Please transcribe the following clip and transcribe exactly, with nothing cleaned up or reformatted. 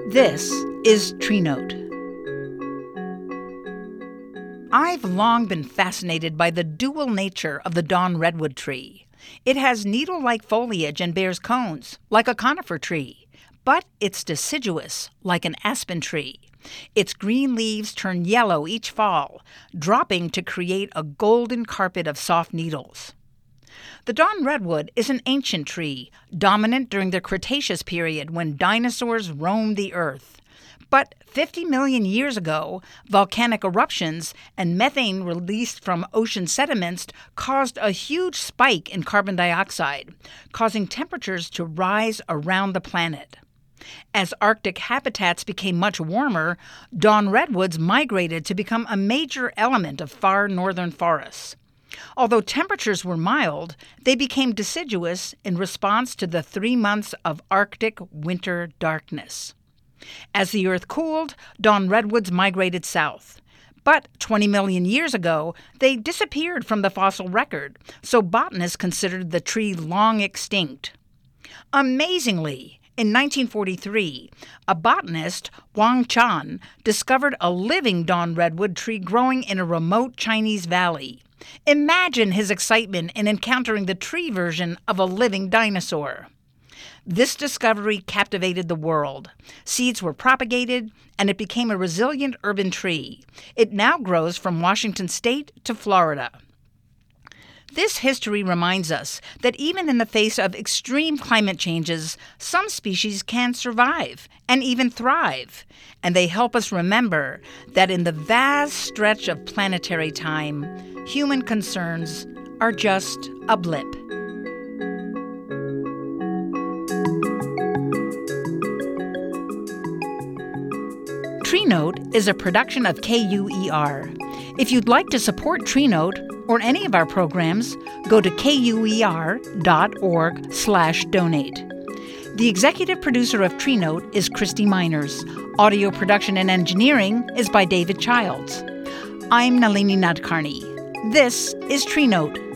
This is Tree Note. I've long been fascinated by the dual nature of the Dawn redwood tree. It has needle-like foliage and bears cones, like a conifer tree, but it's deciduous, like an aspen tree. Its green leaves turn yellow each fall, dropping to create a golden carpet of soft needles. The Dawn redwood is an ancient tree, dominant during the Cretaceous period when dinosaurs roamed the earth. But fifty million years ago, volcanic eruptions and methane released from ocean sediments caused a huge spike in carbon dioxide, causing temperatures to rise around the planet. As Arctic habitats became much warmer, Dawn redwoods migrated to become a major element of far northern forests. Although temperatures were mild, they became deciduous in response to the three months of Arctic winter darkness. As the Earth cooled, Dawn redwoods migrated south. But twenty million years ago, they disappeared from the fossil record, so botanists considered the tree long extinct. Amazingly, in nineteen forty-three, a botanist, Wang Chan, discovered a living Dawn redwood tree growing in a remote Chinese valley. Imagine his excitement in encountering the tree version of a living dinosaur. This discovery captivated the world. Seeds were propagated, and it became a resilient urban tree. It now grows from Washington State to Florida. This history reminds us that even in the face of extreme climate changes, some species can survive and even thrive. And they help us remember that in the vast stretch of planetary time, human concerns are just a blip. Tree Note is a production of K U E R. If you'd like to support Tree Note or any of our programs, go to kuer.org slash donate. The executive producer of Tree Note is Christy Miners. Audio production and engineering is by David Childs. I'm Nalini Nadkarni. This is Tree Note.